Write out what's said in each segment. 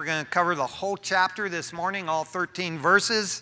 going to cover the whole chapter this morning, all 13 verses.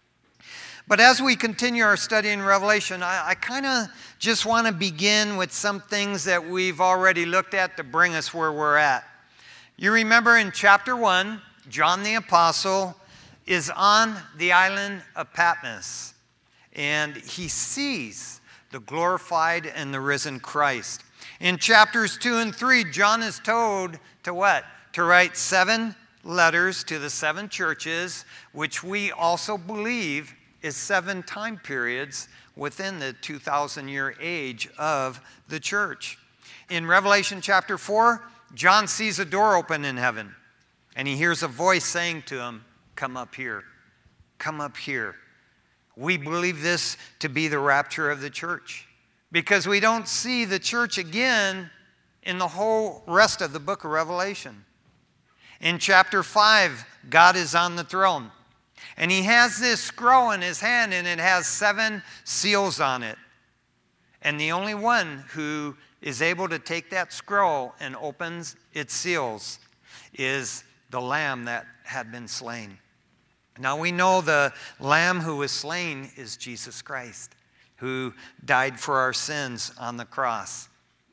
But as we continue our study in Revelation, I kind of just want to begin with some things that we've already looked at to bring us where we're at. You remember in chapter 1, John the Apostle is on the island of Patmos, and he sees the glorified and the risen Christ. In chapters 2 and 3, John is told to what? To write 7 letters to the 7 churches, which we also believe is 7 time periods within the 2,000-year age of the church. In Revelation chapter 4, John sees a door open in heaven, and he hears a voice saying to him, "Come up here. Come up here." We believe this to be the rapture of the church, because we don't see the church again in the whole rest of the book of Revelation. In chapter 5, God is on the throne. And he has this scroll in his hand, and it has 7 seals on it. And the only one who is able to take that scroll and opens its seals is the Lamb that had been slain. Now we know the Lamb who was slain is Jesus Christ, who died for our sins on the cross.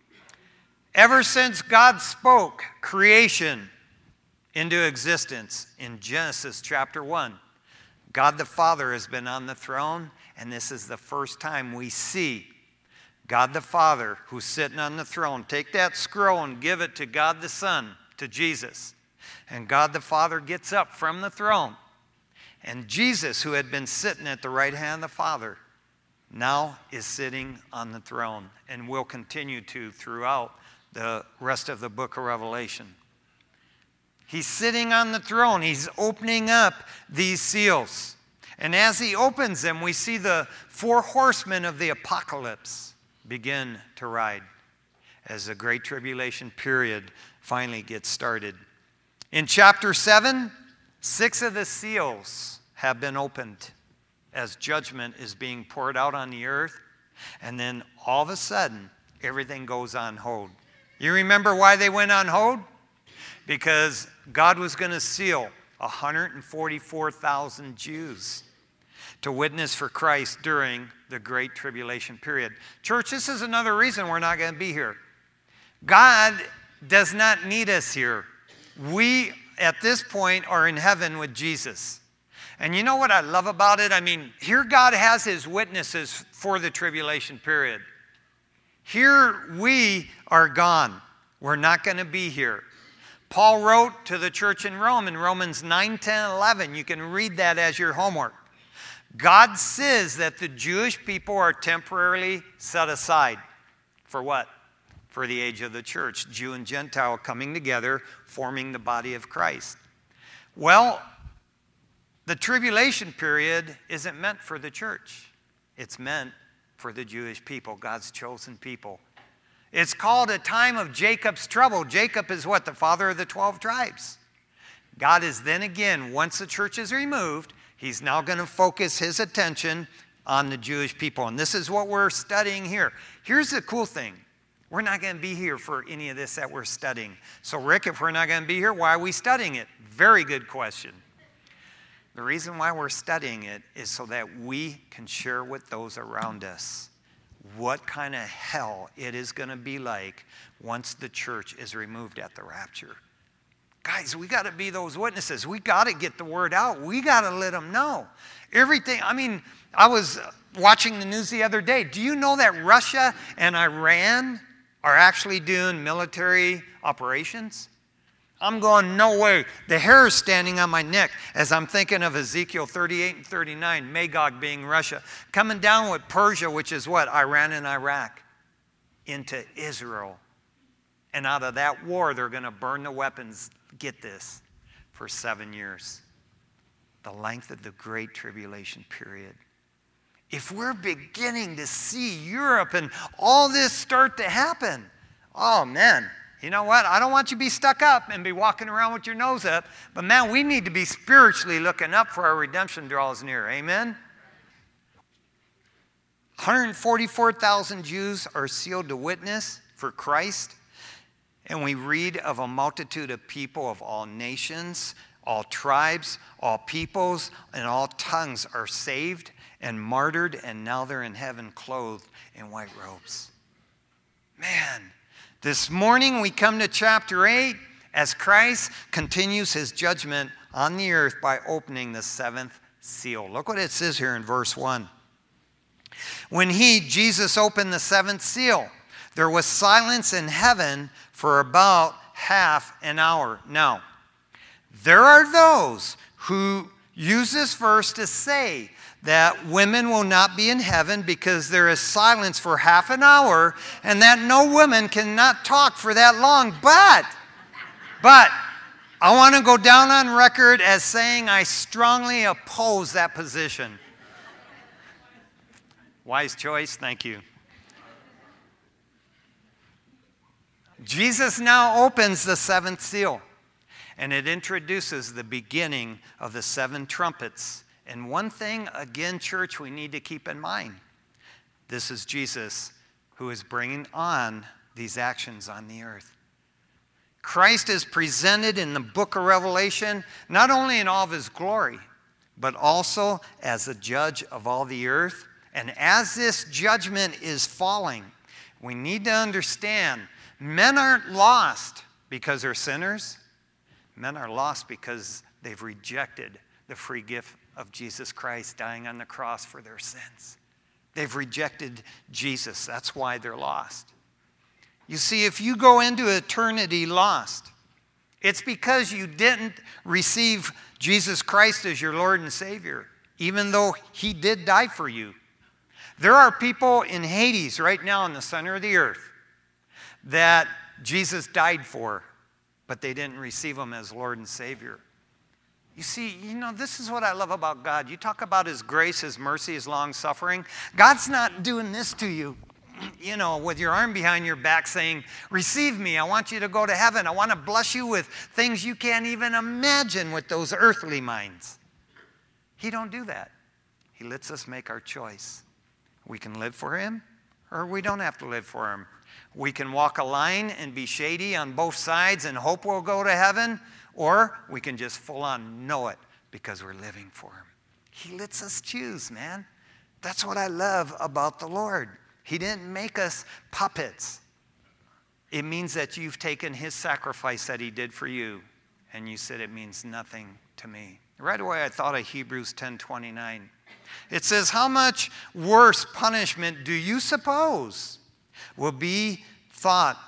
Ever since God spoke creation into existence in Genesis chapter 1, God the Father has been on the throne, and this is the first time we see God the Father, who's sitting on the throne, take that scroll and give it to God the Son, to Jesus. And God the Father gets up from the throne. And Jesus, who had been sitting at the right hand of the Father, now is sitting on the throne and will continue to throughout the rest of the book of Revelation. He's sitting on the throne. He's opening up these seals. And as he opens them, we see the 4 horsemen of the apocalypse begin to ride as the Great Tribulation period finally gets started. In chapter 7, 6 of the seals have been opened as judgment is being poured out on the earth. And then all of a sudden, everything goes on hold. You remember why they went on hold? Because God was going to seal 144,000 Jews to witness for Christ during the Great Tribulation period. Church, this is another reason we're not going to be here. God does not need us here. We, at this point, are in heaven with Jesus. And you know what I love about it? I mean, here God has his witnesses for the tribulation period. Here we are gone. We're not going to be here. Paul wrote to the church in Rome in Romans 9, 10, 11. You can read that as your homework. God says that the Jewish people are temporarily set aside. For what? For the age of the church. Jew and Gentile coming together, forming the body of Christ. Well, the tribulation period isn't meant for the church. It's meant for the Jewish people, God's chosen people. It's called a time of Jacob's trouble. Jacob is what? The father of the 12 tribes. God is then again, once the church is removed, he's now going to focus his attention on the Jewish people. And this is what we're studying here. Here's the cool thing. We're not going to be here for any of this that we're studying. So Rick, if we're not going to be here, why are we studying it? Very good question. The reason why we're studying it is so that we can share with those around us what kind of hell it is going to be like once the church is removed at the rapture. Guys, we got to be those witnesses. We got to get the word out. We got to let them know. Everything, I mean, I was watching the news the other day. Do you know that Russia and Iran are actually doing military operations? I'm going, no way. The hair is standing on my neck as I'm thinking of Ezekiel 38 and 39, Magog being Russia, coming down with Persia, which is what? Iran and Iraq, into Israel. And out of that war, they're going to burn the weapons, get this, for 7 years. The length of the Great Tribulation period. If we're beginning to see Europe and all this start to happen, oh man, you know what? I don't want you to be stuck up and be walking around with your nose up. But man, we need to be spiritually looking up for our redemption draws near. Amen? 144,000 Jews are sealed to witness for Christ. And we read of a multitude of people of all nations, all tribes, all peoples, and all tongues are saved and martyred, and now they're in heaven clothed in white robes. Man, this morning we come to chapter 8 as Christ continues his judgment on the earth by opening the seventh seal. Look what it says here in verse 1. When he, Jesus, opened the seventh seal, there was silence in heaven for about half an hour. Now, there are those who use this verse to say that women will not be in heaven because there is silence for half an hour and that no woman cannot talk for that long. But I want to go down on record as saying I strongly oppose that position. Wise choice, thank you. Jesus now opens the seventh seal, and it introduces the beginning of the seven trumpets. And one thing, again, church, we need to keep in mind. This is Jesus who is bringing on these actions on the earth. Christ is presented in the book of Revelation, not only in all of his glory, but also as the judge of all the earth. And as this judgment is falling, we need to understand men aren't lost because they're sinners. Men are lost because they've rejected the free gift of Jesus Christ dying on the cross for their sins. They've rejected Jesus. That's why they're lost. You see, if you go into eternity lost, it's because you didn't receive Jesus Christ as your Lord and Savior, even though he did die for you. There are people in Hades right now in the center of the earth that Jesus died for, but they didn't receive him as Lord and Savior. You see, this is what I love about God. You talk about his grace, his mercy, his long-suffering. God's not doing this to you, with your arm behind your back saying, receive me, I want you to go to heaven. I want to bless you with things you can't even imagine with those earthly minds. He don't do that. He lets us make our choice. We can live for him, or we don't have to live for him. We can walk a line and be shady on both sides and hope we'll go to heaven, or we can just full on know it because we're living for him. He lets us choose, man. That's what I love about the Lord. He didn't make us puppets. It means that you've taken his sacrifice that he did for you, and you said it means nothing to me. Right away I thought of Hebrews 10:29. It says, how much worse punishment do you suppose will he be thought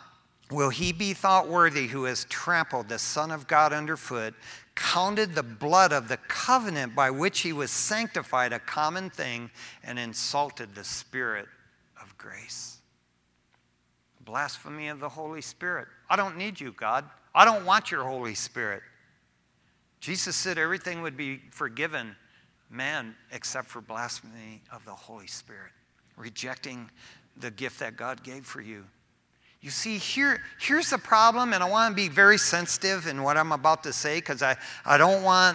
worthy who has trampled the Son of God underfoot, counted the blood of the covenant by which he was sanctified a common thing, and insulted the Spirit of grace? Blasphemy of the Holy Spirit. I don't need you, God. I don't want your Holy Spirit. Jesus said everything would be forgiven man except for blasphemy of the Holy Spirit, rejecting the gift that God gave for you. You see, here's the problem, and I want to be very sensitive in what I'm about to say because I don't want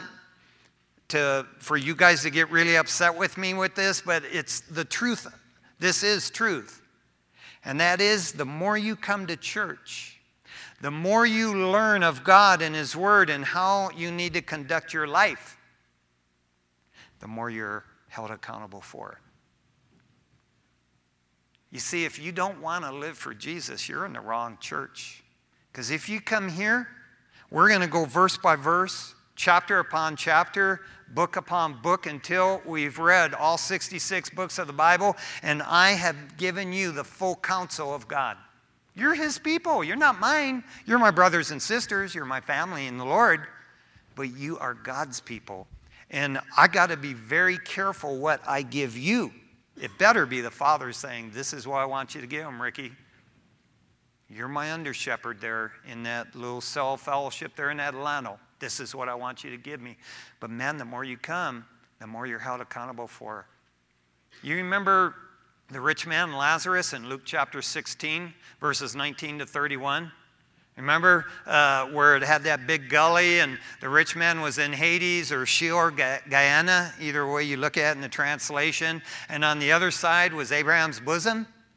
for you guys to get really upset with me with this, but it's the truth. This is truth. And that is, the more you come to church, the more you learn of God and his word and how you need to conduct your life, the more you're held accountable for it. You see, if you don't want to live for Jesus, you're in the wrong church. Because if you come here, we're going to go verse by verse, chapter upon chapter, book upon book, until we've read all 66 books of the Bible, and I have given you the full counsel of God. You're his people. You're not mine. You're my brothers and sisters. You're my family in the Lord. But you are God's people. And I got to be very careful what I give you. It better be the Father saying, this is what I want you to give him, Ricky. You're my under shepherd there in that little cell fellowship there in Adelanto. This is what I want you to give me. But man, the more you come, the more you're held accountable for. You remember the rich man Lazarus in Luke chapter 16, verses 19 to 31? Remember where it had that big gully and the rich man was in Hades or Sheol, Guyana, either way you look at it in the translation. And on the other side was Abraham's bosom.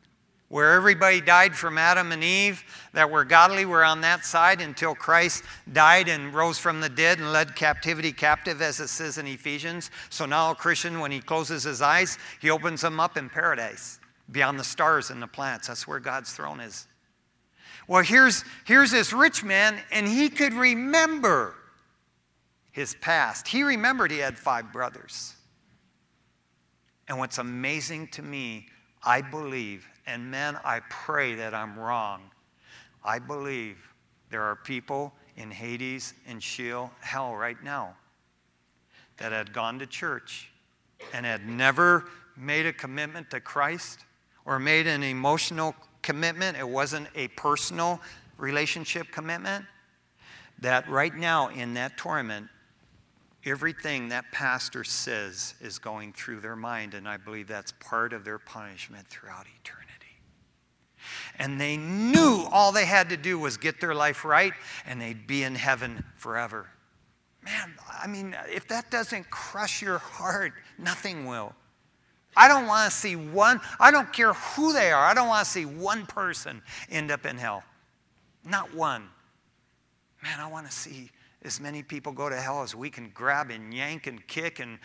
where everybody died from Adam and Eve that were godly were on that side until Christ died and rose from the dead and led captivity captive, as it says in Ephesians. So now a Christian, when he closes his eyes, he opens them up in paradise, beyond the stars and the planets. That's where God's throne is. Well, here's this rich man, and he could remember his past. He remembered he had 5 brothers. And what's amazing to me, I believe, and men, I pray that I'm wrong, I believe there are people in Hades and Sheol, hell right now, that had gone to church and had never made a commitment to Christ or made an emotional commitment. It wasn't a personal relationship commitment. That right now in that torment, everything that pastor says is going through their mind, and I believe that's part of their punishment throughout eternity. And they knew all they had to do was get their life right, and they'd be in heaven forever. Man, I mean, if that doesn't crush your heart, nothing will. I don't want to see one, I don't care who they are, I don't want to see one person end up in hell. Not one. Man, I want to see as many people go to hell as we can grab and yank and kick and,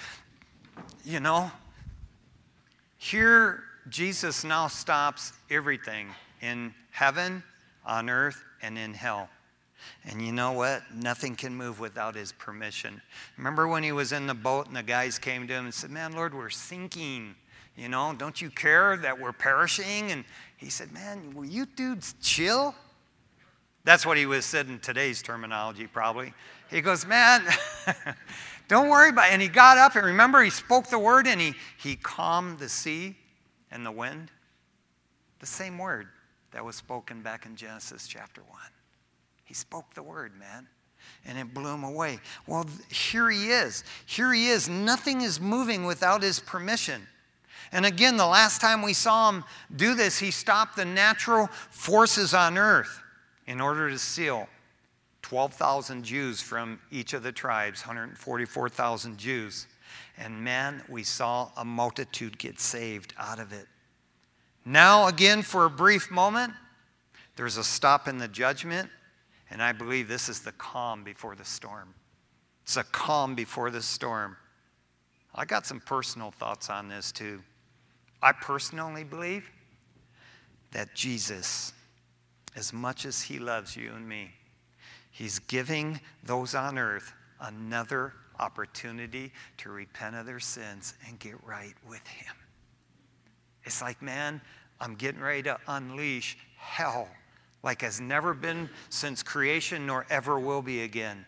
Here, Jesus now stops everything in heaven, on earth, and in hell. And you know what? Nothing can move without his permission. Remember when he was in the boat and the guys came to him and said, man, Lord, we're sinking. Don't you care that we're perishing? And he said, man, will you dudes chill? That's what he was said in today's terminology, probably. He goes, man, don't worry about it. And he got up, and remember, he spoke the word, and he calmed the sea and the wind. The same word that was spoken back in Genesis chapter 1. He spoke the word, man, and it blew him away. Well, here he is. Here he is. Nothing is moving without his permission. And again, the last time we saw him do this, he stopped the natural forces on earth in order to seal 12,000 Jews from each of the tribes, 144,000 Jews. And man, we saw a multitude get saved out of it. Now, again, for a brief moment, there's a stop in the judgment, and I believe this is the calm before the storm. It's a calm before the storm. I got some personal thoughts on this too. I personally believe that Jesus, as much as he loves you and me, he's giving those on earth another opportunity to repent of their sins and get right with him. It's like, man, I'm getting ready to unleash hell like has never been since creation nor ever will be again.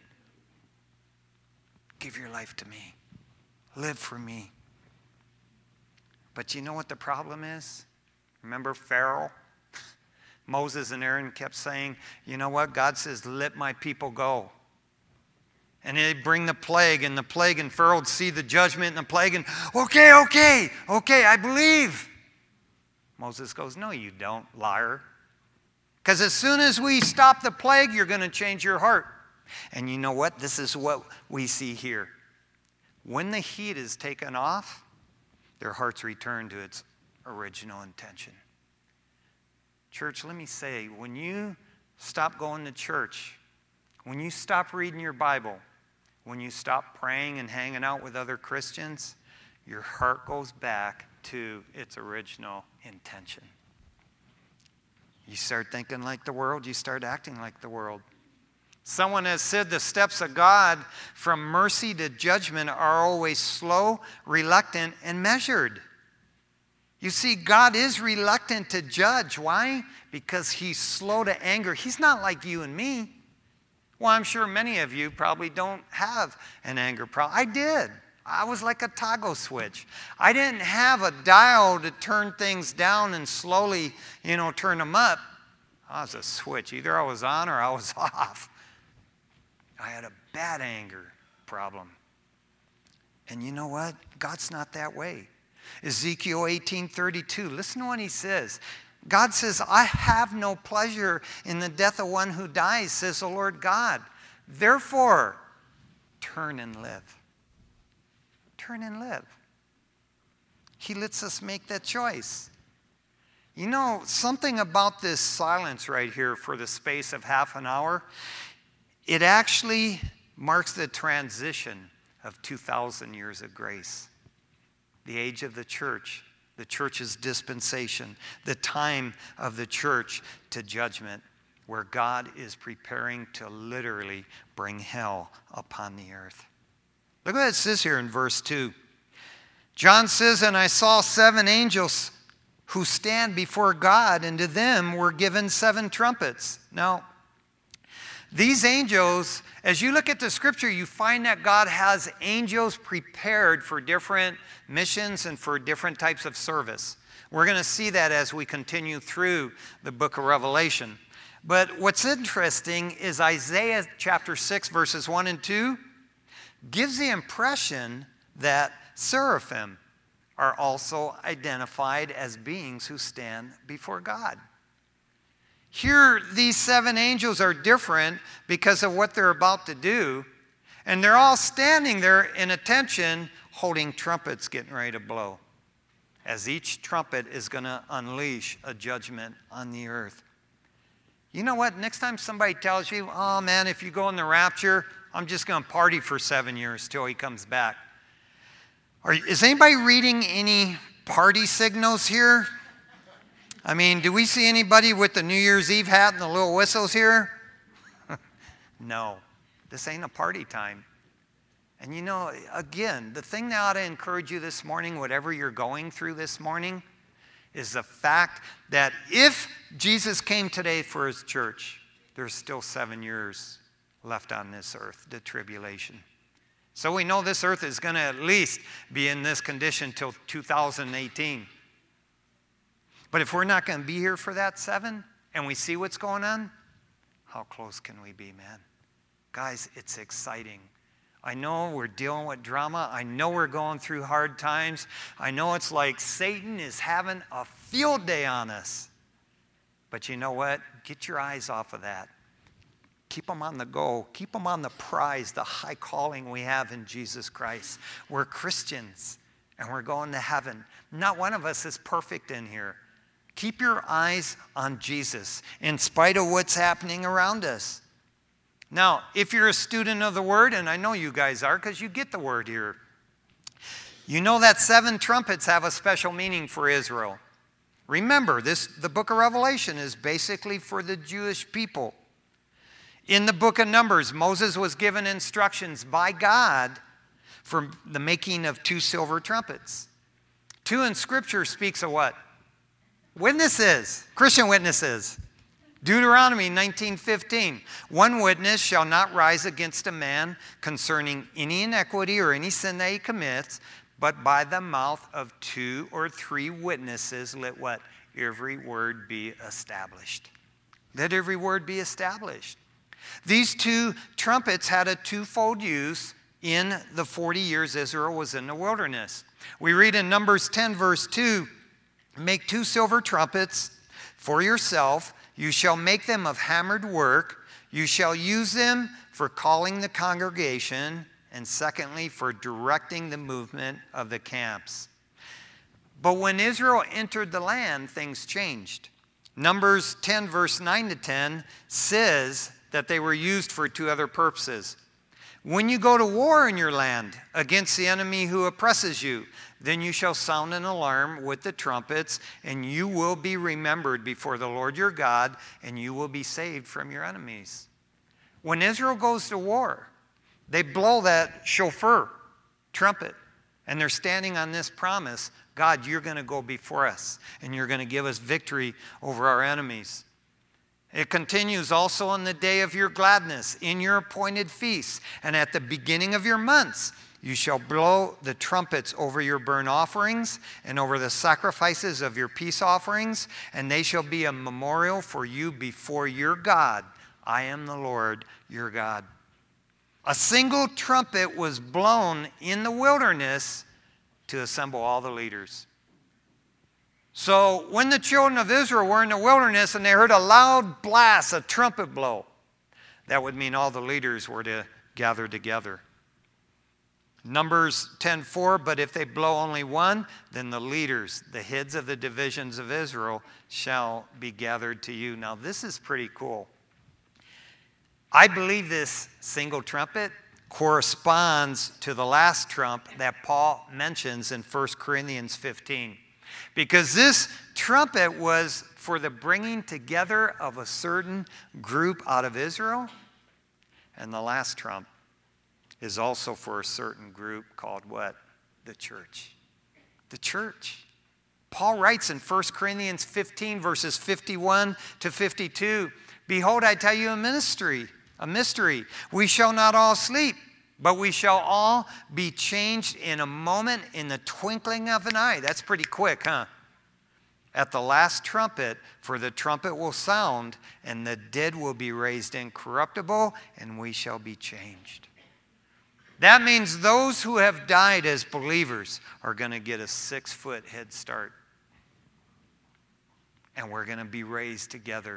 Give your life to me. Live for me. But you know what the problem is? Remember Pharaoh? Moses and Aaron kept saying, you know what? God says, let my people go. And they'd bring the plague, and Pharaoh would see the judgment and the plague, and okay, I believe. Moses goes, no, you don't, liar. Because as soon as we stop the plague, you're going to change your heart. And you know what? This is what we see here. When the heat is taken off, their hearts return to its original intention. Church, let me say, when you stop going to church, when you stop reading your Bible, when you stop praying and hanging out with other Christians, your heart goes back to its original intention. You start thinking like the world, you start acting like the world. Someone has said the steps of God from mercy to judgment are always slow, reluctant, and measured. You see, God is reluctant to judge. Why? Because he's slow to anger. He's not like you and me. Well, I'm sure many of you probably don't have an anger problem. I did. I was like a toggle switch. I didn't have a dial to turn things down and slowly, turn them up. I was a switch. Either I was on or I was off. I had a bad anger problem. And you know what? God's not that way. Ezekiel 18:32. Listen to what he says. God says, I have no pleasure in the death of one who dies, says the Lord God. Therefore, turn and live. Turn and live. He lets us make that choice. You know, something about this silence right here for the space of half an hour, it actually marks the transition of 2,000 years of grace. The age of the church's dispensation, the time of the church to judgment, where God is preparing to literally bring hell upon the earth. Look what it says here in verse 2. John says, "And I saw 7 angels who stand before God, and to them were given 7 trumpets." Now, these angels, as you look at the scripture, you find that God has angels prepared for different missions and for different types of service. We're going to see that as we continue through the book of Revelation. But what's interesting is Isaiah chapter 6, verses 1 and 2 gives the impression that seraphim are also identified as beings who stand before God. Here, these 7 angels are different because of what they're about to do, and they're all standing there in attention, holding trumpets getting ready to blow, as each trumpet is going to unleash a judgment on the earth. You know what? Next time somebody tells you, "Oh man, if you go in the rapture, I'm just going to party for 7 years till he comes back." Is anybody reading any party signals here? I mean, do we see anybody with the New Year's Eve hat and the little whistles here? No, this ain't a party time. And you know, again, the thing that ought to encourage you this morning, whatever you're going through this morning, is the fact that if Jesus came today for his church, there's still 7 years left on this earth, the tribulation. So we know this earth is going to at least be in this condition till 2018. But if we're not going to be here for that 7 and we see what's going on, how close can we be, man? Guys, it's exciting. I know we're dealing with drama. I know we're going through hard times. I know it's like Satan is having a field day on us. But you know what? Get your eyes off of that. Keep them on the go. Keep them on the prize, the high calling we have in Jesus Christ. We're Christians, and we're going to heaven. Not one of us is perfect in here. Keep your eyes on Jesus in spite of what's happening around us. Now, if you're a student of the Word, and I know you guys are because you get the Word here, you know that 7 trumpets have a special meaning for Israel. Remember, the book of Revelation is basically for the Jewish people. In the book of Numbers, Moses was given instructions by God for the making of 2 silver trumpets. 2 in Scripture speaks of what? Witnesses, Christian witnesses. Deuteronomy 19:15, 1 witness shall not rise against a man concerning any iniquity or any sin that he commits, but by the mouth of 2 or 3 witnesses let what? Every word be established. Let every word be established. These 2 trumpets had a twofold use in the 40 years Israel was in the wilderness. We read in Numbers 10 verse 2, "Make 2 silver trumpets for yourself. You shall make them of hammered work. You shall use them for calling the congregation, and secondly, for directing the movement of the camps." But when Israel entered the land, things changed. Numbers 10 verse 9 to 10 says that they were used for 2 other purposes. "When you go to war in your land against the enemy who oppresses you, then you shall sound an alarm with the trumpets, and you will be remembered before the Lord your God, and you will be saved from your enemies." When Israel goes to war, they blow that shofar, trumpet, and they're standing on this promise, God, you're going to go before us, and you're going to give us victory over our enemies. It continues also on the day of your gladness, in your appointed feasts, and at the beginning of your months. You shall blow the trumpets over your burnt offerings and over the sacrifices of your peace offerings, and they shall be a memorial for you before your God. I am the Lord your God. A single trumpet was blown in the wilderness to assemble all the leaders. So when the children of Israel were in the wilderness and they heard a loud blast, a trumpet blow, that would mean all the leaders were to gather together. Numbers 10:4, but if they blow only one, then the leaders, the heads of the divisions of Israel, shall be gathered to you. Now, this is pretty cool. I believe this single trumpet corresponds to the last trump that Paul mentions in 1 Corinthians 15. Because this trumpet was for the bringing together of a certain group out of Israel, and the last trump is also for a certain group called what? The church. The church. Paul writes in 1 Corinthians 15, verses 51 to 52, behold, I tell you a mystery. We shall not all sleep, but we shall all be changed in a moment, in the twinkling of an eye. That's pretty quick, huh? At the last trumpet, for the trumpet will sound, and the dead will be raised incorruptible, and we shall be changed. That means those who have died as believers are going to get a 6-foot head start. And we're going to be raised together.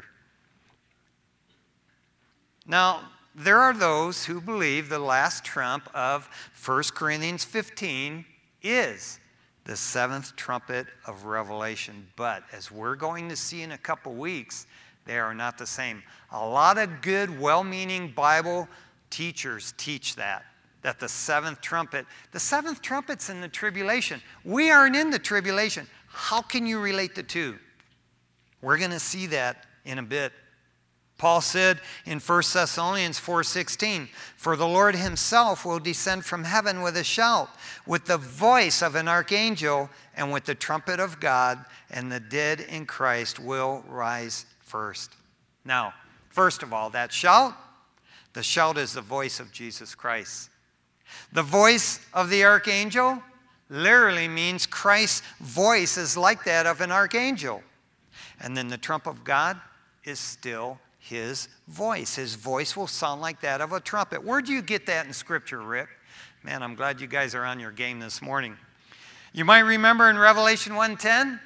Now, there are those who believe the last trump of 1 Corinthians 15 is the 7th trumpet of Revelation. But as we're going to see in a couple weeks, they are not the same. A lot of good, well-meaning Bible teachers teach that the 7th trumpet's in the tribulation. We aren't in the tribulation. How can you relate the two? We're going to see that in a bit. Paul said in 1 Thessalonians 4:16, for the Lord himself will descend from heaven with a shout, with the voice of an archangel, and with the trumpet of God, and the dead in Christ will rise first. Now, first of all, that shout, the shout is the voice of Jesus Christ. The voice of the archangel literally means Christ's voice is like that of an archangel. And then the trump of God is still his voice. His voice will sound like that of a trumpet. Where do you get that in Scripture, Rick? Man, I'm glad you guys are on your game this morning. You might remember in Revelation 1:10,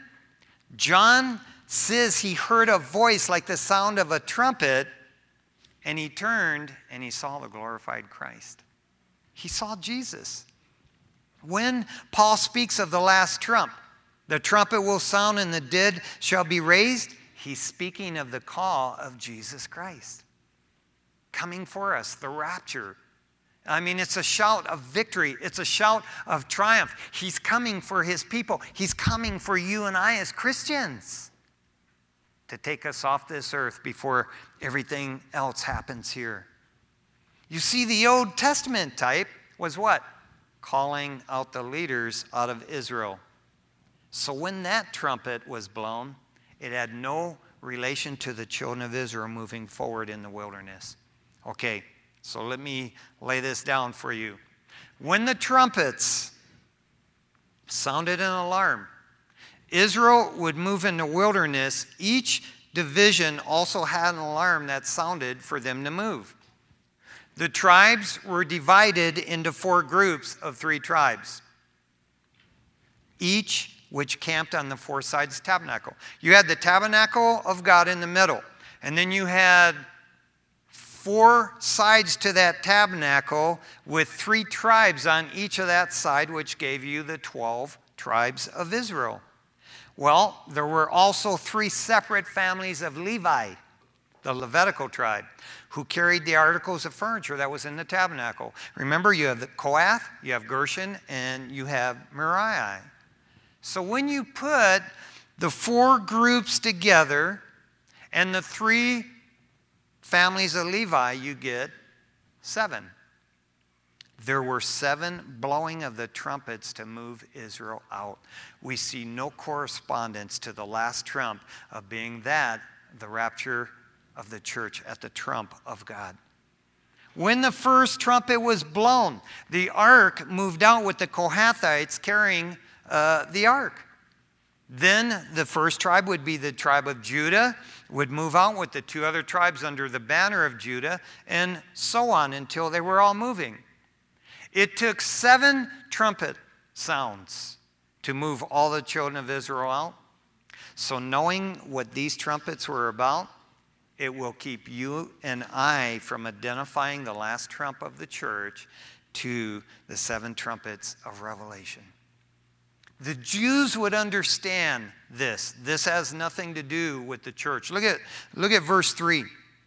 John says he heard a voice like the sound of a trumpet, and he turned and he saw the glorified Christ. He saw Jesus. When Paul speaks of the last trump, the trumpet will sound and the dead shall be raised, he's speaking of the call of Jesus Christ coming for us, the rapture. I mean, it's a shout of victory. It's a shout of triumph. He's coming for his people. He's coming for you and I as Christians to take us off this earth before everything else happens here. You see, the Old Testament type was what? Calling out the leaders out of Israel. So when that trumpet was blown, it had no relation to the children of Israel moving forward in the wilderness. Okay, so let me lay this down for you. When the trumpets sounded an alarm, Israel would move in the wilderness. Each division also had an alarm that sounded for them to move. The tribes were divided into 4 groups of 3 tribes, each which camped on the 4 sides of the tabernacle. You had the tabernacle of God in the middle, and then you had 4 sides to that tabernacle with 3 tribes on each of that side, which gave you the 12 tribes of Israel. Well, there were also 3 separate families of Levi, the Levitical tribe, who carried the articles of furniture that was in the tabernacle. Remember, you have the Kohath, you have Gershon, and you have Merari. So when you put the 4 groups together and the 3 families of Levi, you get 7. There were 7 blowing of the trumpets to move Israel out. We see no correspondence to the last trump of being that, the rapture of the church at the trump of God. When the first trumpet was blown, the ark moved out with the Kohathites carrying the ark. Then the first tribe would be the tribe of Judah, would move out with the 2 other tribes under the banner of Judah, and so on until they were all moving. It took 7 trumpet sounds to move all the children of Israel out. So knowing what these trumpets were about, it will keep you and I from identifying the last trump of the church to the 7 trumpets of Revelation. The Jews would understand this. This has nothing to do with the church. Look at verse 3.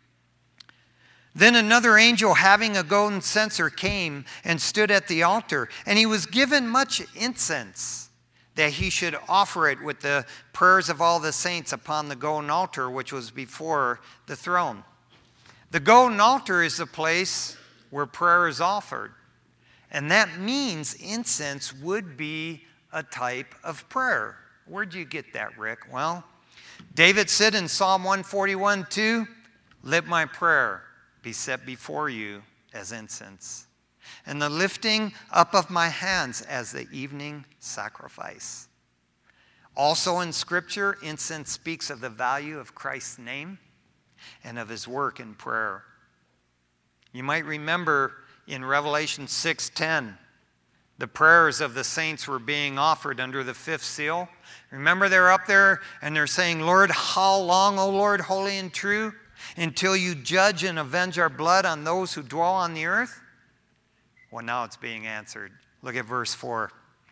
Then another angel having a golden censer came and stood at the altar, and he was given much incense, that he should offer it with the prayers of all the saints upon the golden altar which was before the throne. The golden altar is the place where prayer is offered. And that means incense would be a type of prayer. Where'd you get that, Rick? Well, David said in Psalm 141:2, "Let my prayer be set before you as incense, and the lifting up of my hands as the evening sacrifice." Also in Scripture, incense speaks of the value of Christ's name and of his work in prayer. You might remember in Revelation 6:10, the prayers of the saints were being offered under the 5th seal. Remember, they're up there and they're saying, "Lord, how long, O Lord, holy and true, until you judge and avenge our blood on those who dwell on the earth?" Well, now it's being answered. Look at verse 4.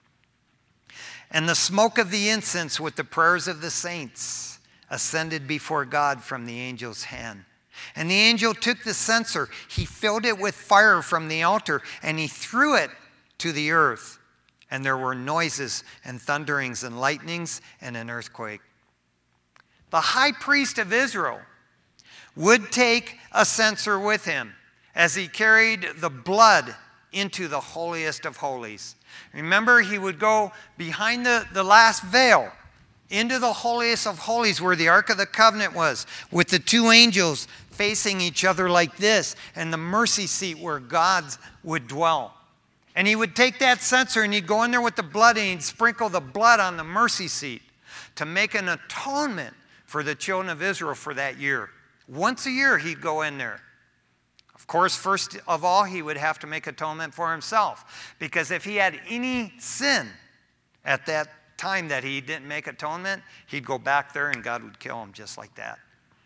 "And the smoke of the incense with the prayers of the saints ascended before God from the angel's hand. And the angel took the censer, he filled it with fire from the altar, and he threw it to the earth. And there were noises and thunderings and lightnings and an earthquake." The high priest of Israel would take a censer with him as he carried the blood into the holiest of holies. Remember, he would go behind the last veil into the holiest of holies where the Ark of the Covenant was, with the 2 angels facing each other like this, and the mercy seat where God would dwell. And he would take that censer and he'd go in there with the blood and he'd sprinkle the blood on the mercy seat to make an atonement for the children of Israel for that year. Once a year he'd go in there. Of course, first of all, he would have to make atonement for himself, because if he had any sin at that time that he didn't make atonement, he'd go back there and God would kill him just like that.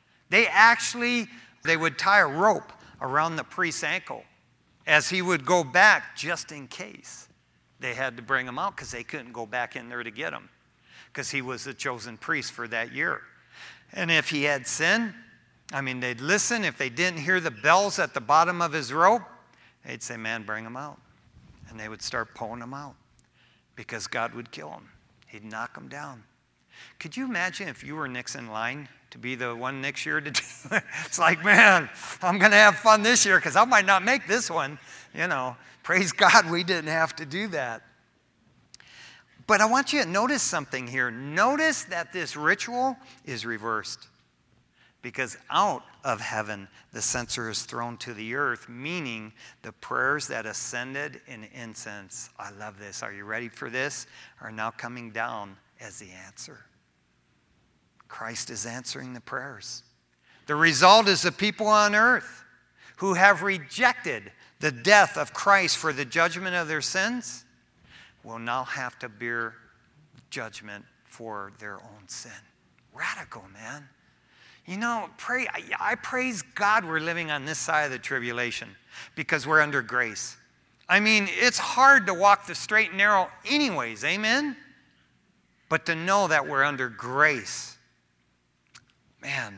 They would tie a rope around the priest's ankle as he would go back just in case they had to bring him out, because they couldn't go back in there to get him, because he was the chosen priest for that year. And if he had sin, they'd listen. If they didn't hear the bells at the bottom of his rope, they'd say, "Man, bring him out." And they would start pulling him out, because God would kill him. He'd knock him down. Could you imagine if you were next in line to be the one next year to do it? It's like, man, I'm going to have fun this year because I might not make this one. Praise God we didn't have to do that. But I want you to notice something here. Notice that this ritual is reversed. Because out of heaven the censer is thrown to the earth, meaning the prayers that ascended in incense, I love this, are you ready for this, are now coming down as the answer. Christ is answering the prayers. The result is the people on earth who have rejected the death of Christ for the judgment of their sins will now have to bear judgment for their own sin. Radical, man. I praise God we're living on this side of the tribulation, because we're under grace. It's hard to walk the straight and narrow anyways, amen? But to know that we're under grace, man.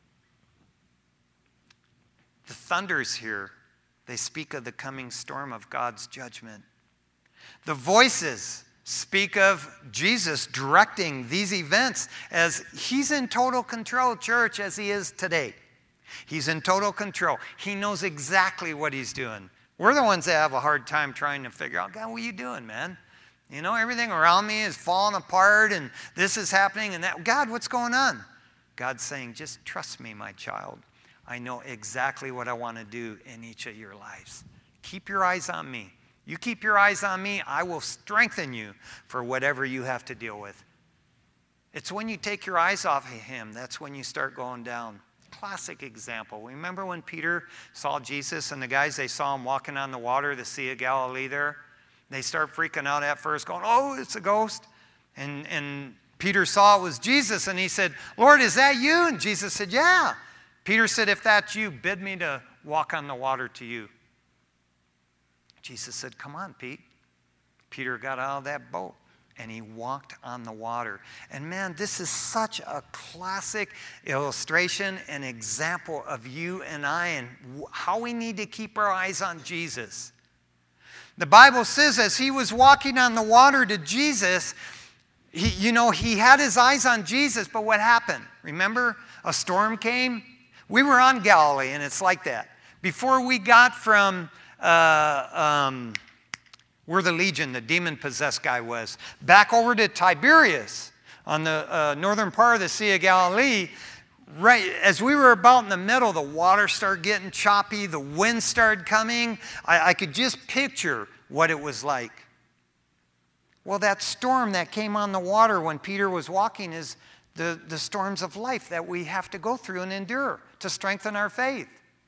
The thunders here, they speak of the coming storm of God's judgment. The voices speak of Jesus directing these events, as he's in total control, church, as he is today. He's in total control. He knows exactly what he's doing. We're the ones that have a hard time trying to figure out, God, what are you doing, man? Everything around me is falling apart and this is happening and that. God, what's going on? God's saying, just trust me, my child. I know exactly what I want to do in each of your lives. Keep your eyes on me. You keep your eyes on me, I will strengthen you for whatever you have to deal with. It's when you take your eyes off of him, that's when you start going down. Classic example. Remember when Peter saw Jesus and the guys, they saw him walking on the water, the Sea of Galilee there? They start freaking out at first, going, "Oh, it's a ghost." And Peter saw it was Jesus, and he said, "Lord, is that you?" And Jesus said, "Yeah." Peter said, "If that's you, bid me to walk on the water to you." Jesus said, come on, Pete. Peter got out of that boat and he walked on the water. And man, this is such a classic illustration and example of you and I and how we need to keep our eyes on Jesus. The Bible says as he was walking on the water to Jesus, he had his eyes on Jesus, but what happened? Remember, a storm came? We were on Galilee, and it's like that. Before we got from where the legion, the demon-possessed guy was, back over to Tiberias on the northern part of the Sea of Galilee, right as we were about in the middle, the water started getting choppy, the wind started coming. I could just picture what it was like. Well, that storm that came on the water when Peter was walking is the storms of life that we have to go through and endure to strengthen our faith.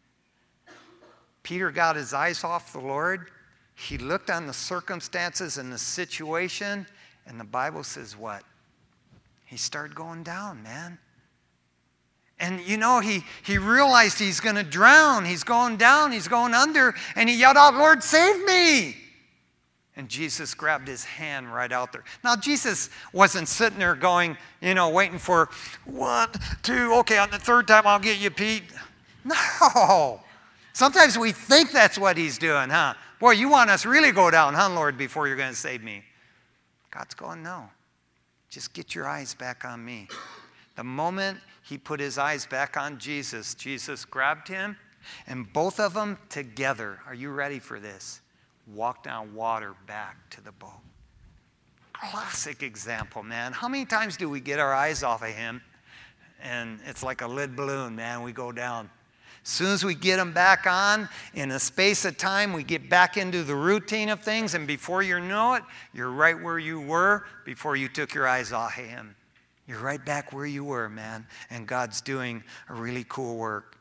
Peter got his eyes off the Lord. He looked on the circumstances and the situation, and the Bible says what? He started going down, man. And he realized he's going to drown. He's going down. He's going under. And he yelled out, Lord, save me. And Jesus grabbed his hand right out there. Now, Jesus wasn't sitting there going, waiting for 1, 2, okay, on the third time I'll get you, Pete. No. Sometimes we think that's what he's doing, huh? Boy, you want us really go down, huh, Lord, before you're going to save me. God's going, no. Just get your eyes back on me. The moment he put his eyes back on Jesus, Jesus grabbed him, and both of them together, are you ready for this? Walked on water back to the boat. Classic example, man. How many times do we get our eyes off of him, and it's like a lead balloon, man, we go down. As soon as we get them back on, in a space of time, we get back into the routine of things, and before you know it, you're right where you were before you took your eyes off of him. You're right back where you were, man, and God's doing a really cool work.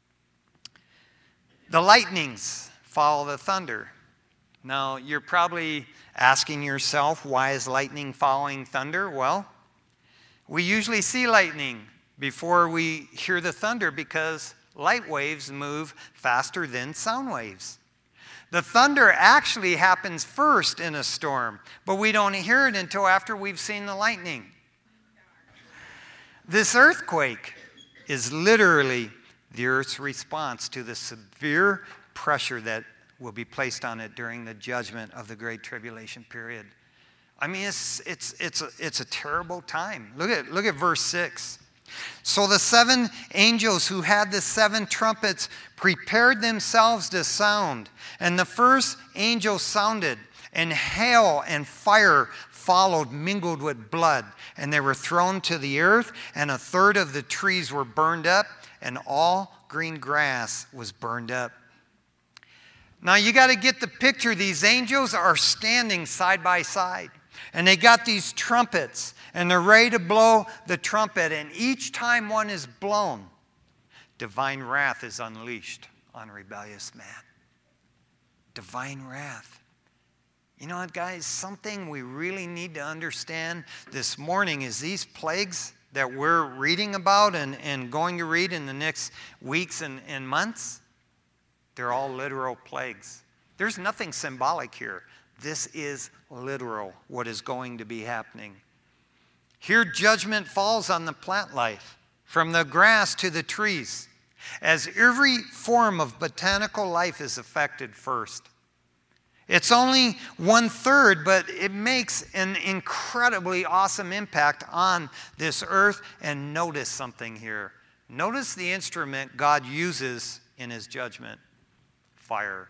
The lightnings follow the thunder. Now, you're probably asking yourself, why is lightning following thunder? Well, we usually see lightning before we hear the thunder because light waves move faster than sound waves. The thunder actually happens first in a storm, but we don't hear it until after we've seen the lightning. This earthquake is literally the earth's response to the severe pressure that will be placed on it during the judgment of the Great Tribulation period. I mean, it's a terrible time. Look at verse 6. So the 7 angels who had the 7 trumpets prepared themselves to sound. And the first angel sounded, and hail and fire followed, mingled with blood. And they were thrown to the earth, and 1/3 of the trees were burned up, and all green grass was burned up. Now you got to get the picture. These angels are standing side by side. And they got these trumpets, and they're ready to blow the trumpet. And each time one is blown, divine wrath is unleashed on rebellious man. Divine wrath. You know what, guys? Something we really need to understand this morning is these plagues that we're reading about and going to read in the next weeks and months, they're all literal plagues. There's nothing symbolic here. This is literal, what is going to be happening. Here, judgment falls on the plant life, from the grass to the trees, as every form of botanical life is affected first. It's only 1/3, but it makes an incredibly awesome impact on this earth. And notice something here. Notice the instrument God uses in his judgment: fire.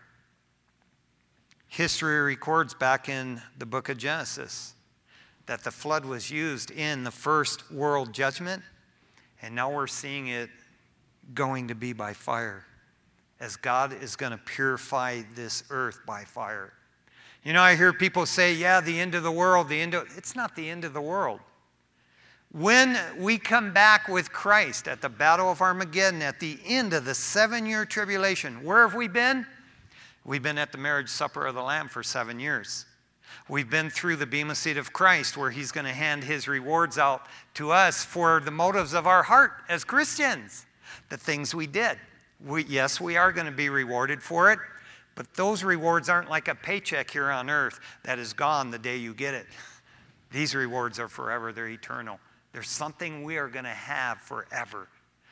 History records back in the book of Genesis that the flood was used in the first world judgment, and now we're seeing it going to be by fire, as God is going to purify this earth by fire. You know, I hear people say, yeah, the end of the world, it's not the end of the world. When we come back with Christ at the Battle of Armageddon, at the end of the 7-year tribulation, where have we been? We've been at the marriage supper of the Lamb for 7 years. We've been through the Bema seat of Christ, where he's going to hand his rewards out to us for the motives of our heart as Christians, the things we did. Yes, we are going to be rewarded for it, But those rewards aren't like a paycheck here on earth that is gone the day you get it. These rewards are forever. They're eternal. There's something we are going to have forever.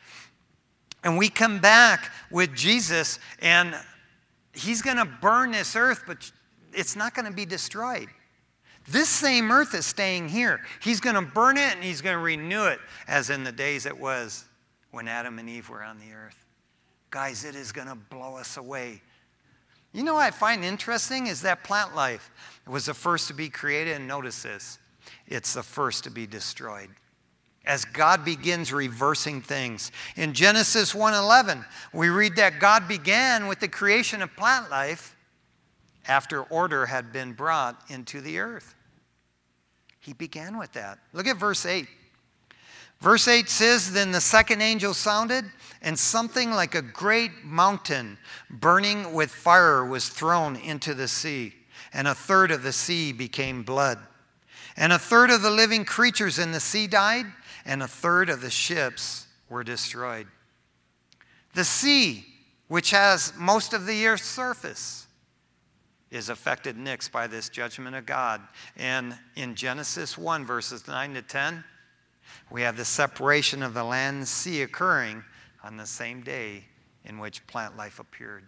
And we come back with Jesus, and he's going to burn this earth, but it's not going to be destroyed. This same earth is staying here. He's going to burn it, and he's going to renew it, as in the days it was when Adam and Eve were on the earth. Guys, it is going to blow us away. You know what I find interesting is that plant life was the first to be created, and notice this, it's the first to be destroyed. As God begins reversing things. In Genesis 1:11, we read that God began with the creation of plant life after order had been brought into the earth. He began with that. Look at verse 8. Verse 8 says, "Then the second angel sounded, and something like a great mountain burning with fire was thrown into the sea, and a third of the sea became blood. And a third of the living creatures in the sea died, and a third of the ships were destroyed." The sea, which has most of the earth's surface, is affected next by this judgment of God. And in Genesis 1, verses 9 to 10, we have the separation of the land and sea occurring on the same day in which plant life appeared.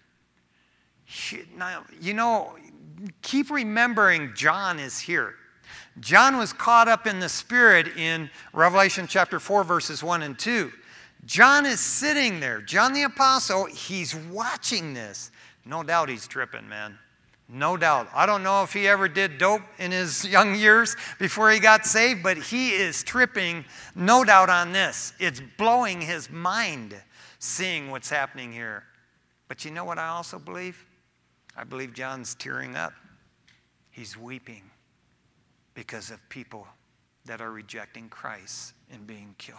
Now, you know, keep remembering John is here. John was caught up in the Spirit in Revelation chapter 4, verses 1 and 2. John is sitting there. John the Apostle, he's watching this. No doubt he's tripping, man. No doubt. I don't know if he ever did dope in his young years before he got saved, but he is tripping, no doubt, on this. It's blowing his mind seeing what's happening here. But you know what I also believe? I believe John's tearing up. He's weeping because of people that are rejecting Christ and being killed.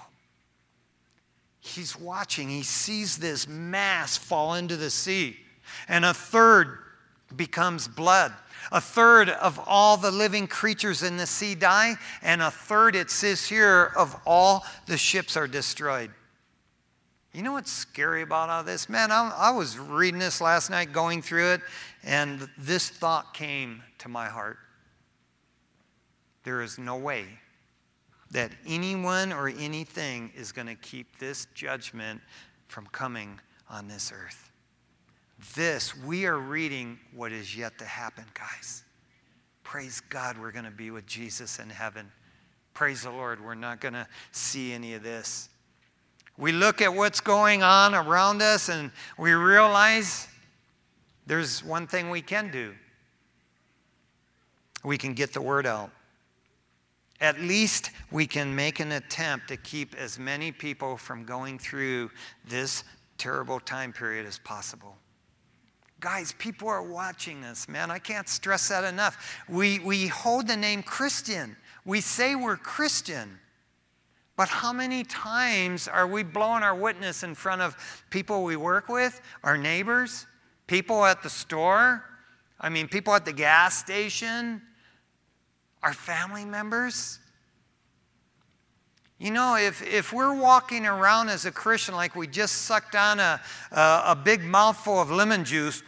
He's watching. He sees this mass fall into the sea, and a third becomes blood. A third of all the living creatures in the sea die, and a third, it says here, of all the ships are destroyed. You know what's scary about all this? Man, I was reading this last night, going through it, and this thought came to my heart. There is no way that anyone or anything is going to keep this judgment from coming on this earth. We are reading what is yet to happen, guys. Praise God, we're going to be with Jesus in heaven. Praise the Lord, we're not going to see any of this. We look at what's going on around us and we realize there's one thing we can do. We can get the word out. At least we can make an attempt to keep as many people from going through this terrible time period as possible. Guys, people are watching us, man. I can't stress that enough. We hold the name Christian. We say we're Christian. But how many times are we blowing our witness in front of people we work with, our neighbors, people at the store, people at the gas station, our family members? You know, if we're walking around as a Christian like we just sucked on a big mouthful of lemon juice,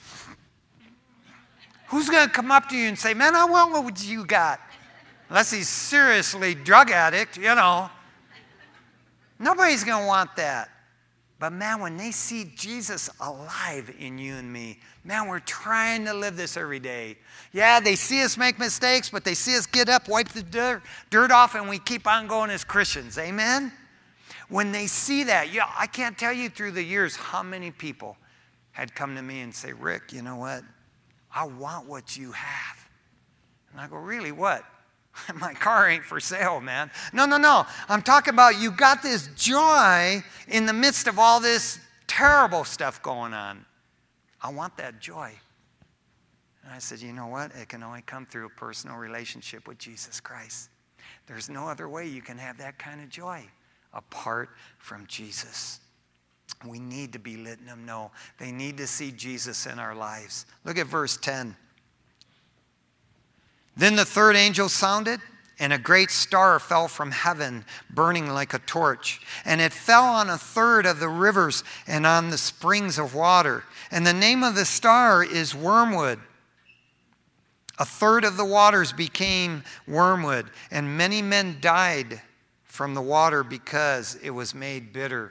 who's going to come up to you and say, "Man, I want what you got"? Unless he's seriously drug addict, you know. Nobody's going to want that. But man, when they see Jesus alive in you and me, man, we're trying to live this every day. Yeah, they see us make mistakes, but they see us get up, wipe the dirt off, and we keep on going as Christians. Amen? When they see that, yeah, I can't tell you through the years how many people had come to me and say, "Rick, you know what? I want what you have." And I go, "Really, what?" "My car ain't for sale, man." No. I'm talking about you got this joy in the midst of all this terrible stuff going on. I want that joy. And I said, "You know what? It can only come through a personal relationship with Jesus Christ. There's no other way you can have that kind of joy apart from Jesus." We need to be letting them know. They need to see Jesus in our lives. Look at verse 10. "Then the third angel sounded, And a great star fell from heaven, burning like a torch. And it fell on a third of the rivers and on the springs of water. And the name of the star is Wormwood. A third of the waters became wormwood, and many men died from the water because it was made bitter.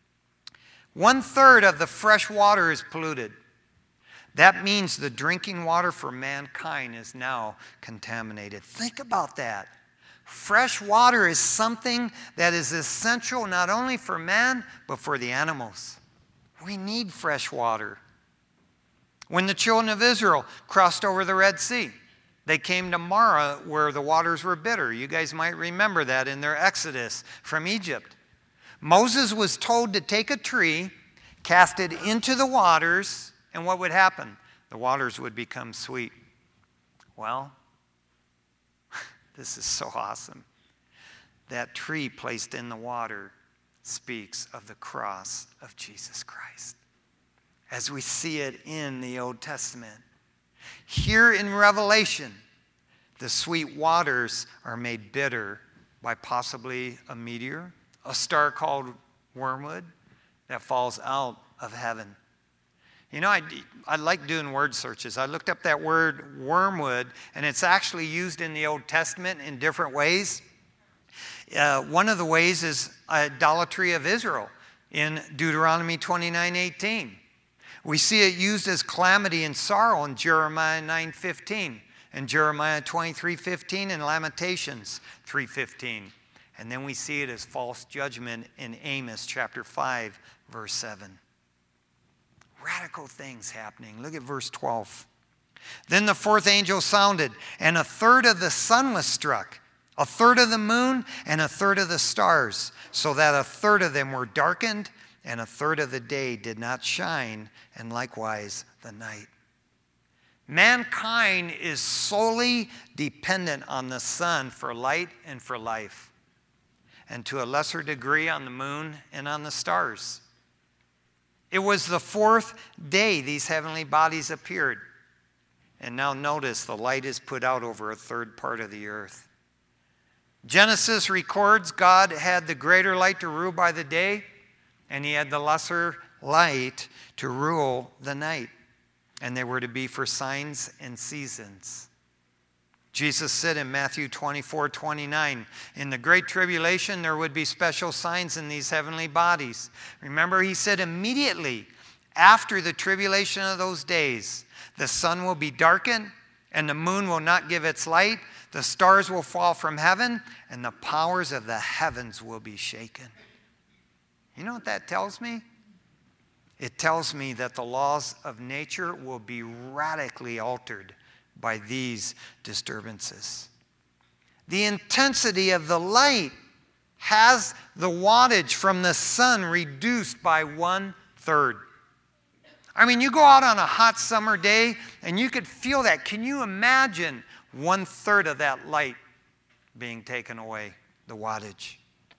1/3 of the fresh water is polluted. That means the drinking water for mankind is now contaminated. Think about that. Fresh water is something that is essential not only for man, but for the animals. We need fresh water. When the children of Israel crossed over the Red Sea, they came to Marah where the waters were bitter. You guys might remember that in their exodus from Egypt. Moses was told to take a tree, cast it into the waters, and what would happen? The waters would become sweet. Well, this is so awesome. That tree placed in the water speaks of the cross of Jesus Christ, as we see it in the Old Testament. Here in Revelation, the sweet waters are made bitter by possibly a meteor, a star called Wormwood that falls out of heaven. You know, I like doing word searches. I looked up that word wormwood, and it's actually used in the Old Testament in different ways. One of the ways is idolatry of Israel in Deuteronomy 29:18. We see it used as calamity and sorrow in Jeremiah 9:15, and Jeremiah 23:15, and Lamentations 3:15. And then we see it as false judgment in Amos chapter 5, verse 7. Radical things happening. Look at verse 12. Then the fourth angel sounded, and a third of the sun was struck, a third of the moon, and a third of the stars, so that a third of them were darkened, and a third of the day did not shine, and likewise the night. Mankind is solely dependent on the sun for light and for life, and to a lesser degree on the moon and on the stars. It was the fourth day these heavenly bodies appeared. And now notice the light is put out over a third part of the earth. Genesis records God had the greater light to rule by the day, and he had the lesser light to rule the night. And they were to be for signs and seasons. Jesus said in Matthew 24:29, in the great tribulation there would be special signs in these heavenly bodies. Remember, he said immediately after the tribulation of those days, the sun will be darkened, and the moon will not give its light, the stars will fall from heaven, and the powers of the heavens will be shaken. You know what that tells me? It tells me that the laws of nature will be radically altered by these disturbances. The intensity of the light has the wattage from the sun reduced by 1/3. I mean, you go out on a hot summer day and you could feel that. Can you imagine 1/3 of that light being taken away, the wattage?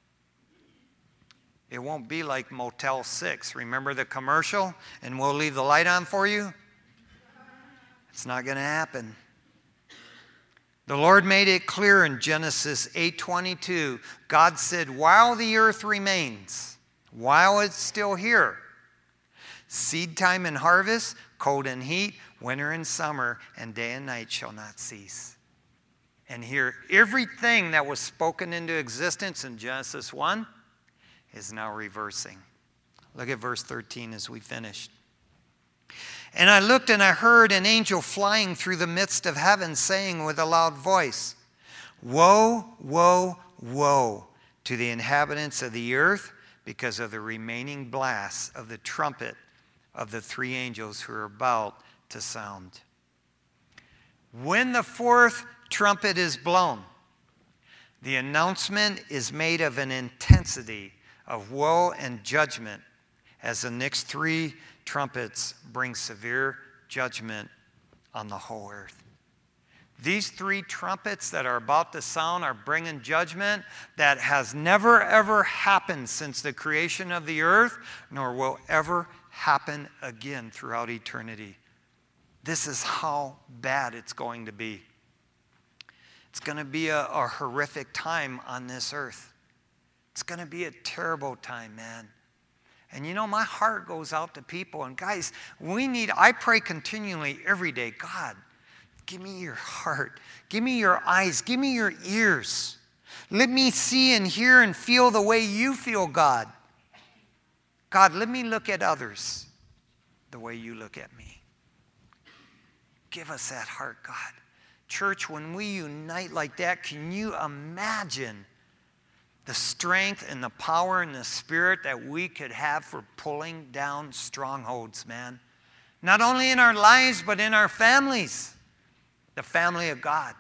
It won't be like Motel 6. Remember the commercial? And we'll leave the light on for you? It's not going to happen. The Lord made it clear in Genesis 8:22. God said, while the earth remains, while it's still here, seed time and harvest, cold and heat, winter and summer, and day and night shall not cease. And here, everything that was spoken into existence in Genesis 1 is now reversing. Look at verse 13 as we finish. And I looked and I heard an angel flying through the midst of heaven, saying with a loud voice, woe, woe, woe to the inhabitants of the earth, because of the remaining blasts of the trumpet of the three angels who are about to sound. When the fourth trumpet is blown, the announcement is made of an intensity of woe and judgment, as the next three trumpets bring severe judgment on the whole earth. These three trumpets that are about to sound are bringing judgment that has never ever happened since the creation of the earth, nor will ever happen again throughout eternity. This is how bad it's going to be. It's going to be a horrific time on this earth. It's going to be a terrible time, man. And you know, my heart goes out to people. And guys, I pray continually every day, God, give me your heart. Give me your eyes. Give me your ears. Let me see and hear and feel the way you feel, God. God, let me look at others the way you look at me. Give us that heart, God. Church, when we unite like that, can you imagine the strength and the power and the spirit that we could have for pulling down strongholds, man? Not only in our lives, but in our families. The family of God.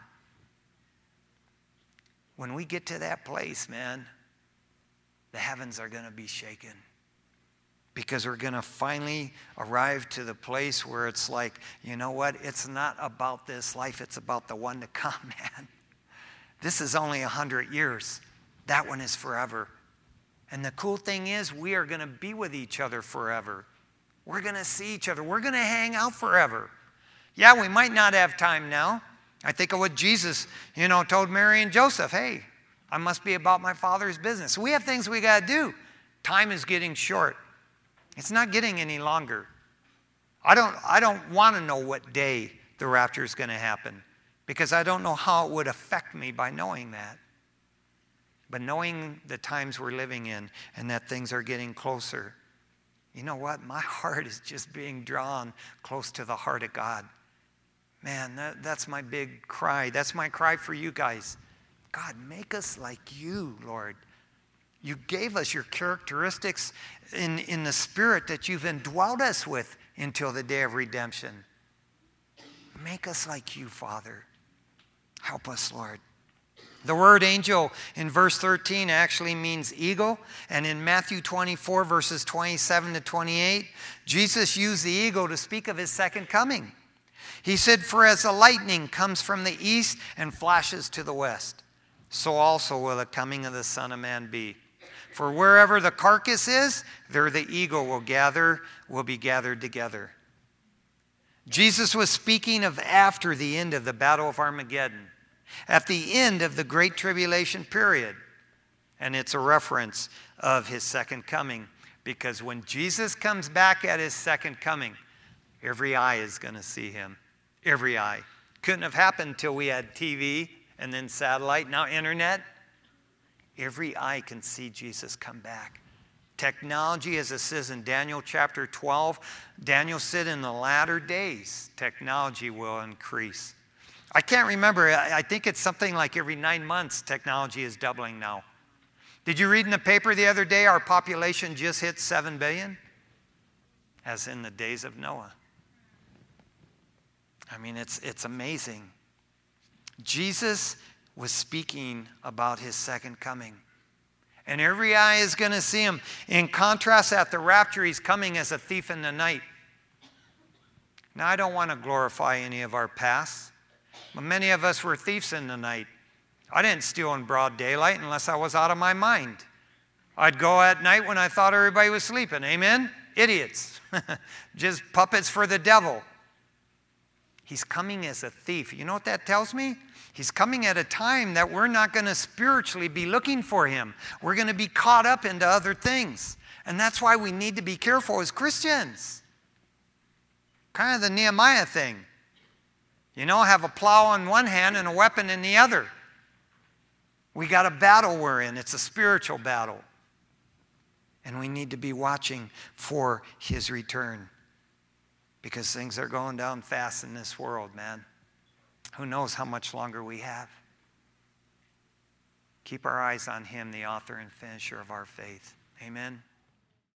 When we get to that place, man, the heavens are going to be shaken. Because we're going to finally arrive to the place where it's like, you know what? It's not about this life. It's about the one to come, man. This is only 100 years. That one is forever. And the cool thing is, we are going to be with each other forever. We're going to see each other. We're going to hang out forever. Yeah, we might not have time now. I think of what Jesus, told Mary and Joseph. Hey, I must be about my Father's business. We have things we got to do. Time is getting short. It's not getting any longer. I don't want to know what day the rapture is going to happen, because I don't know how it would affect me by knowing that. But knowing the times we're living in and that things are getting closer, you know what? My heart is just being drawn close to the heart of God. Man, that's my big cry. That's my cry for you guys. God, make us like you, Lord. You gave us your characteristics in the Spirit that you've indwelled us with until the day of redemption. Make us like you, Father. Help us, Lord. The word angel in verse 13 actually means eagle. And in Matthew 24, verses 27 to 28, Jesus used the eagle to speak of his second coming. He said, "For as the lightning comes from the east and flashes to the west, so also will the coming of the Son of Man be. For wherever the carcass is, there the eagle will be gathered together." Jesus was speaking of after the end of the Battle of Armageddon, at the end of the Great Tribulation period. And it's a reference of his second coming, because when Jesus comes back at his second coming, every eye is going to see him. Every eye. Couldn't have happened until we had TV and then satellite, now internet. Every eye can see Jesus come back. Technology, as it says in Daniel chapter 12, Daniel said in the latter days, technology will increase. I can't remember. I think it's something like every 9 months, technology is doubling now. Did you read in the paper the other day, our population just hit 7 billion? As in the days of Noah. I mean, it's amazing. Jesus was speaking about his second coming. And every eye is going to see him. In contrast, at the rapture, he's coming as a thief in the night. Now, I don't want to glorify any of our past, but many of us were thieves in the night. I didn't steal in broad daylight unless I was out of my mind. I'd go at night when I thought everybody was sleeping. Amen? Idiots. Just puppets for the devil. He's coming as a thief. You know what that tells me? He's coming at a time that we're not going to spiritually be looking for him. We're going to be caught up into other things. And that's why we need to be careful as Christians. Kind of the Nehemiah thing. Have a plow in one hand and a weapon in the other. We got a battle we're in. It's a spiritual battle. And we need to be watching for his return. Because things are going down fast in this world, man. Who knows how much longer we have? Keep our eyes on him, the author and finisher of our faith. Amen.